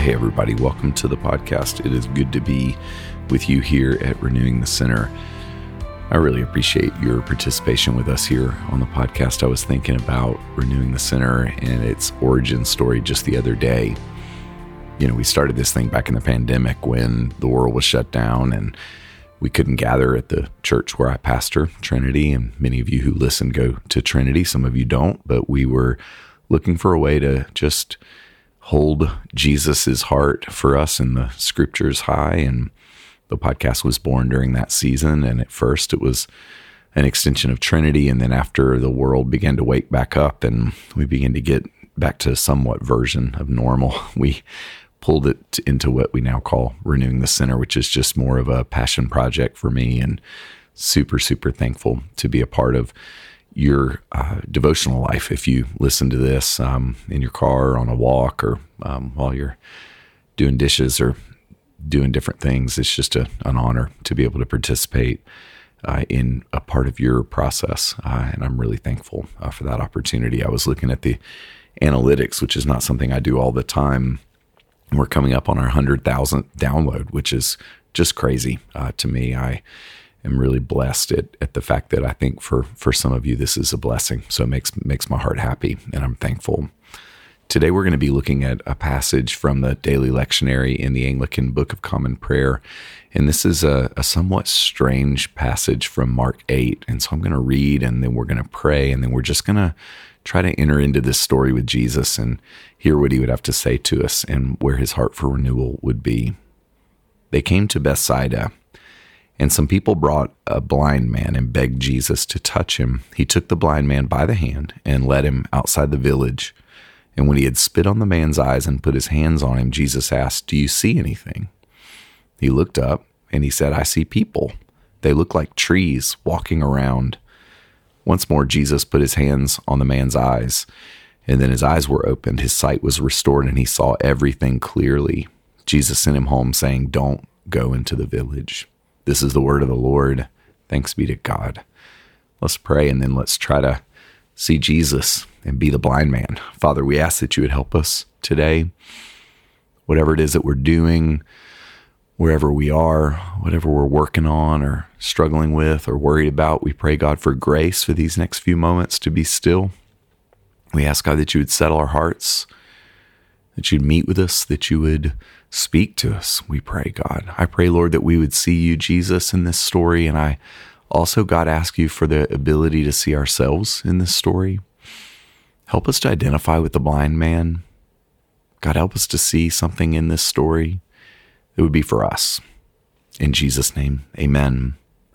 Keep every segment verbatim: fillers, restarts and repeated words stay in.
Hey everybody, welcome to the podcast. It is good to be with you here at Renewing the Sinner. I really appreciate your participation with us here on the podcast. I was thinking about Renewing the Sinner and its origin story just the other day. You know, we started this thing back in the pandemic when the world was shut down and we couldn't gather at the church where I pastor, Trinity, and many of you who listen go to Trinity. Some of you don't, but we were looking for a way to just hold Jesus's heart for us in the scriptures high, and the podcast was born during that season. And at first it was an extension of Trinity, and then after the world began to wake back up and we began to get back to somewhat version of normal, we pulled it into what we now call Renewing the Sinner, which is just more of a passion project for me, and super, super thankful to be a part of your uh, devotional life. If you listen to this um, in your car or on a walk or um, while you're doing dishes or doing different things, it's just a, an honor to be able to participate uh, in a part of your process. Uh, and I'm really thankful uh, for that opportunity. I was looking at the analytics, which is not something I do all the time. We're coming up on our one hundred thousandth download, which is just crazy uh, to me. I am really blessed at, at the fact that I think for, for some of you, this is a blessing. So it makes, makes my heart happy, and I'm thankful. Today, we're going to be looking at a passage from the Daily Lectionary in the Anglican Book of Common Prayer. And this is a, a somewhat strange passage from Mark eight. And so I'm going to read, and then we're going to pray, and then we're just going to try to enter into this story with Jesus and hear what he would have to say to us and where his heart for renewal would be. They came to Bethsaida, and some people brought a blind man and begged Jesus to touch him. He took the blind man by the hand and led him outside the village. And when he had spit on the man's eyes and put his hands on him, Jesus asked, "Do you see anything?" He looked up and he said, "I see people. They look like trees walking around." Once more, Jesus put his hands on the man's eyes, and then his eyes were opened. His sight was restored, and he saw everything clearly. Jesus sent him home, saying, "Don't go into the village." This is the word of the Lord. Thanks be to God. Let's pray, and then let's try to see Jesus and be the blind man. Father, we ask that you would help us today. Whatever it is that we're doing, wherever we are, whatever we're working on or struggling with or worried about, we pray, God, for grace for these next few moments to be still. We ask, God, that you would settle our hearts, that you'd meet with us, that you would speak to us. We pray, God. I pray, Lord, that we would see you, Jesus, in this story. And I also, God, ask you for the ability to see ourselves in this story. Help us to identify with the blind man. God, help us to see something in this story that would be for us. In Jesus' name, amen.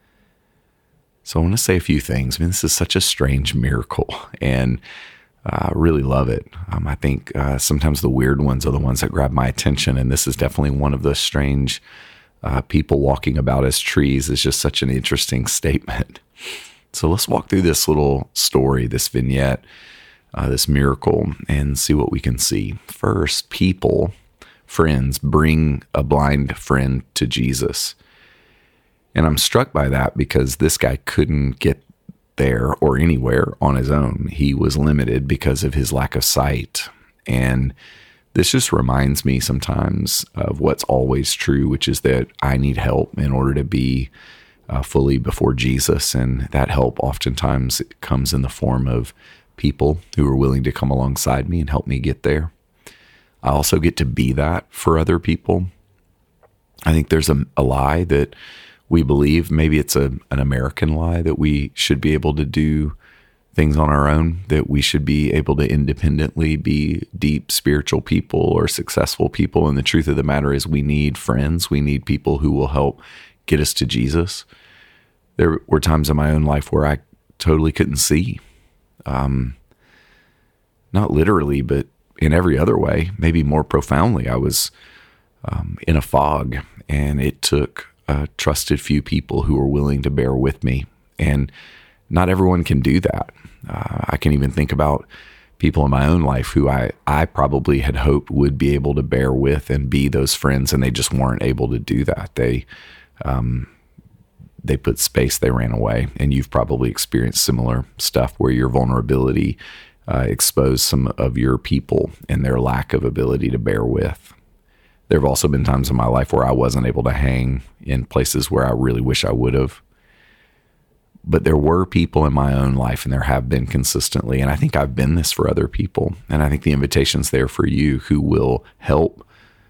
So I want to say a few things. I mean, this is such a strange miracle, and I uh, really love it. Um, I think uh, sometimes the weird ones are the ones that grab my attention, and this is definitely one of the strange uh, people walking about as trees. Is just such an interesting statement. So let's walk through this little story, this vignette, uh, this miracle, and see what we can see. First, people, friends, bring a blind friend to Jesus. And I'm struck by that because this guy couldn't get there or anywhere on his own. He was limited because of his lack of sight. And this just reminds me sometimes of what's always true, which is that I need help in order to be uh, fully before Jesus. And that help oftentimes comes in the form of people who are willing to come alongside me and help me get there. I also get to be that for other people. I think there's a, a lie that we believe, maybe it's a, an American lie, that we should be able to do things on our own, that we should be able to independently be deep spiritual people or successful people. And the truth of the matter is we need friends. We need people who will help get us to Jesus. There were times in my own life where I totally couldn't see. Um, not literally, but in every other way, maybe more profoundly. I was um, in a fog, and it took a trusted few people who were willing to bear with me. And not everyone can do that. Uh, I can even think about people in my own life who I, I probably had hoped would be able to bear with and be those friends, and they just weren't able to do that. They, um, they put space, they ran away. And you've probably experienced similar stuff where your vulnerability uh, exposed some of your people and their lack of ability to bear with. There have also been times in my life where I wasn't able to hang in places where I really wish I would have. But there were people in my own life, and there have been consistently, and I think I've been this for other people. And I think the invitation's there for you who will help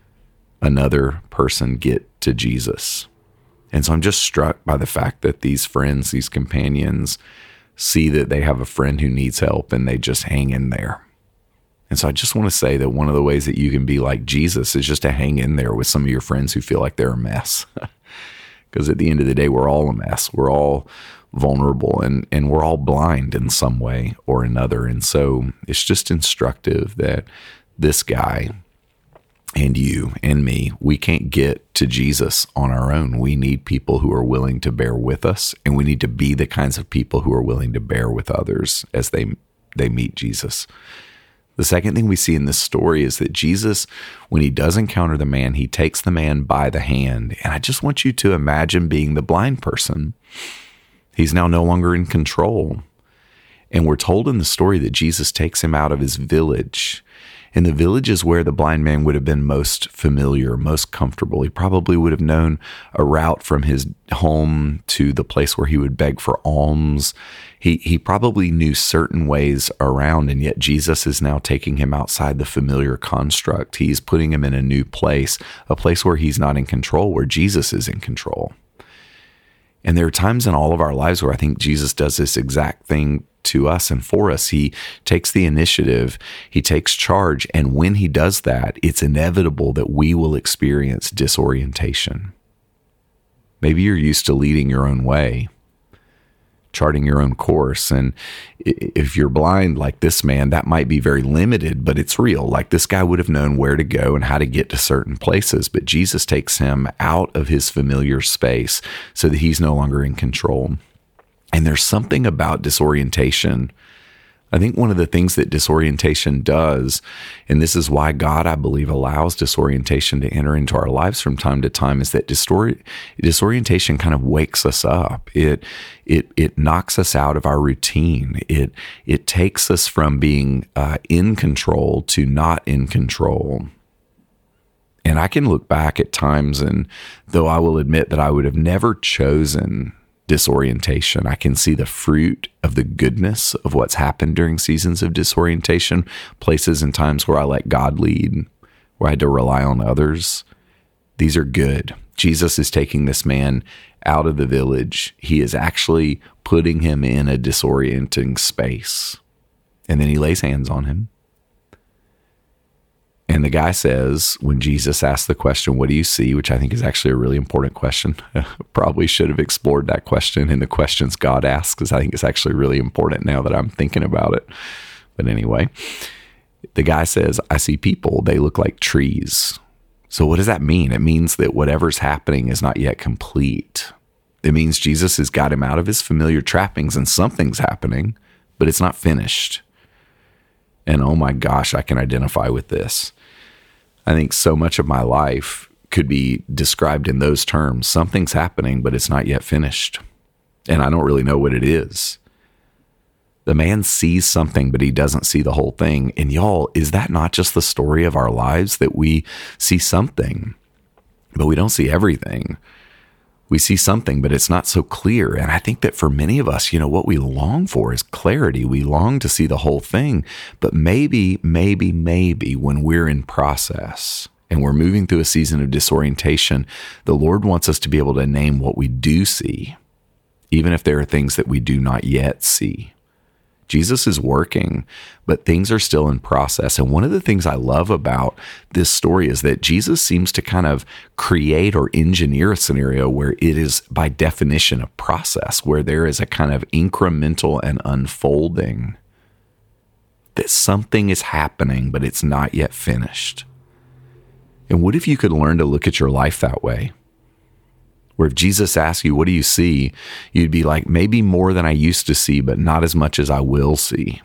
another person get to Jesus. And so I'm just struck by the fact that these friends, these companions, see that they have a friend who needs help and they just hang in there. And so I just want to say that one of the ways that you can be like Jesus is just to hang in there with some of your friends who feel like they're a mess. Because at the end of the day, we're all a mess. We're all vulnerable and, and we're all blind in some way or another. And so it's just instructive that this guy and you and me, we can't get to Jesus on our own. We need people who are willing to bear with us, and we need to be the kinds of people who are willing to bear with others as they they meet Jesus. The second thing we see in this story is that Jesus, when he does encounter the man, he takes the man by the hand. And I just want you to imagine being the blind person. He's now no longer in control. And we're told in the story that Jesus takes him out of his village. And the village is where the blind man would have been most familiar, most comfortable. He probably would have known a route from his home to the place where he would beg for alms. He he probably knew certain ways around, and yet Jesus is now taking him outside the familiar construct. He's putting him in a new place, a place where he's not in control, where Jesus is in control. And there are times in all of our lives where I think Jesus does this exact thing to us and for us. He takes the initiative, he takes charge, and when he does that, it's inevitable that we will experience disorientation. Maybe you're used to leading your own way, charting your own course, and if you're blind like this man, that might be very limited, but it's real. Like this guy would have known where to go and how to get to certain places, but Jesus takes him out of his familiar space so that he's no longer in control. And there's something about disorientation. I think one of the things that disorientation does, and this is why God, I believe, allows disorientation to enter into our lives from time to time, is that distor- disorientation kind of wakes us up. It it it knocks us out of our routine. It it takes us from being uh, in control to not in control. And I can look back at times, and though I will admit that I would have never chosen disorientation, I can see the fruit of the goodness of what's happened during seasons of disorientation, places and times where I let God lead, where I had to rely on others. These are good. Jesus is taking this man out of the village. He is actually putting him in a disorienting space. And then he lays hands on him. And the guy says, when Jesus asks the question, what do you see? Which I think is actually a really important question. Probably should have explored that question in the questions God asks, because I think it's actually really important now that I'm thinking about it. But anyway, the guy says, I see people. They look like trees. So what does that mean? It means that whatever's happening is not yet complete. It means Jesus has got him out of his familiar trappings and something's happening, but it's not finished. And oh my gosh, I can identify with this. I think so much of my life could be described in those terms. Something's happening, but it's not yet finished. And I don't really know what it is. The man sees something, but he doesn't see the whole thing. And y'all, is that not just the story of our lives, that we see something, but we don't see everything? We see something, but it's not so clear. And I think that for many of us, you know, what we long for is clarity. We long to see the whole thing. But maybe, maybe, maybe when we're in process and we're moving through a season of disorientation, the Lord wants us to be able to name what we do see, even if there are things that we do not yet see. Jesus is working, but things are still in process. And one of the things I love about this story is that Jesus seems to kind of create or engineer a scenario where it is by definition a process, where there is a kind of incremental and unfolding, that something is happening, but it's not yet finished. And what if you could learn to look at your life that way? Where if Jesus asks you, what do you see? You'd be like, maybe more than I used to see, but not as much as I will see.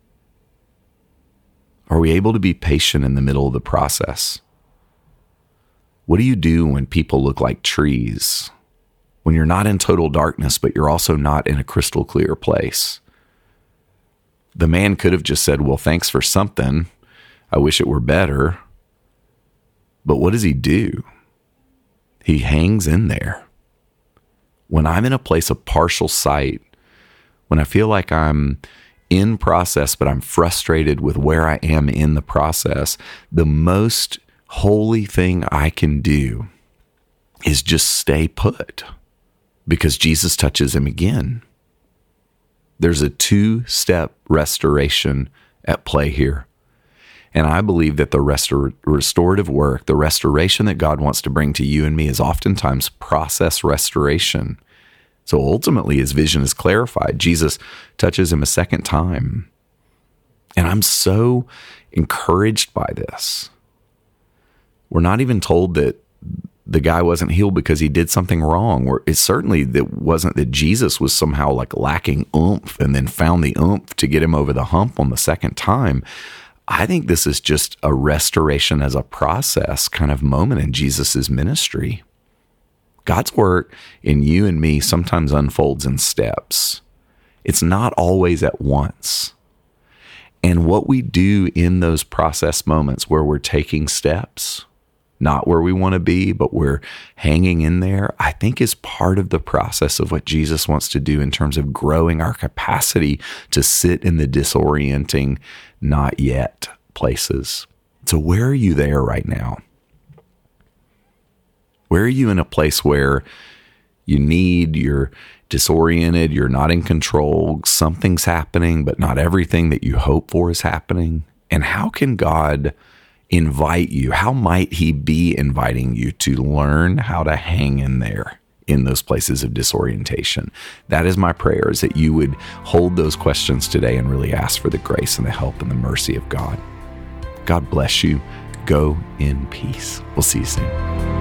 Are we able to be patient in the middle of the process? What do you do when people look like trees? When you're not in total darkness, but you're also not in a crystal clear place? The man could have just said, well, thanks for something. I wish it were better. But what does he do? He hangs in there. When I'm in a place of partial sight, when I feel like I'm in process, but I'm frustrated with where I am in the process, the most holy thing I can do is just stay put, because Jesus touches him again. There's a two-step restoration at play here. And I believe that the restor- restorative work, the restoration that God wants to bring to you and me, is oftentimes process restoration. So ultimately, his vision is clarified. Jesus touches him a second time. And I'm so encouraged by this. We're not even told that the guy wasn't healed because he did something wrong. Or it certainly that wasn't that Jesus was somehow like lacking oomph and then found the oomph to get him over the hump on the second time. I think this is just a restoration as a process kind of moment in Jesus's ministry. God's work in you and me sometimes unfolds in steps. It's not always at once. And what we do in those process moments where we're taking steps, not where we want to be, but we're hanging in there, I think is part of the process of what Jesus wants to do in terms of growing our capacity to sit in the disorienting, not yet places. So where are you there right now? Where are you in a place where you need, you're disoriented, you're not in control, something's happening, but not everything that you hope for is happening? And how can God invite you? How might he be inviting you to learn how to hang in there in those places of disorientation? That is my prayer, is that you would hold those questions today and really ask for the grace and the help and the mercy of God. God bless you. Go in peace. We'll see you soon.